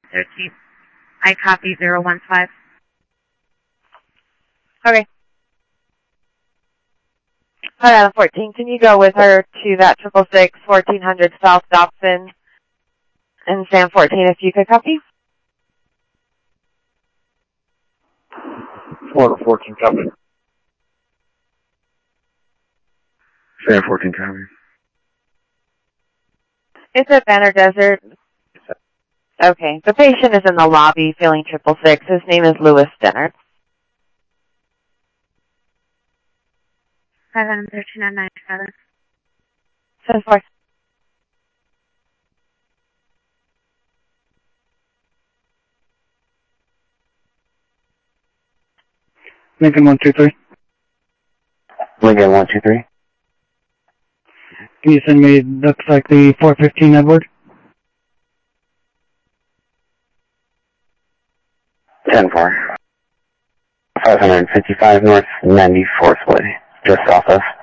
13th. I copy 015. Okay. Hi, Adam 14. Can you go with her to that 666 1400 South Dobson and Sam 14 if you could copy? Florida 14 copy. Sam 14 copy. It's at Banner Desert. Okay. The patient is in the lobby feeling 666. His name is Louis Stennard. 513 on 97. 7-4. Lincoln 123. Lincoln 123. Can you send me, looks like the 415 Edward? 10-4. 555 North 94th Way, just south of.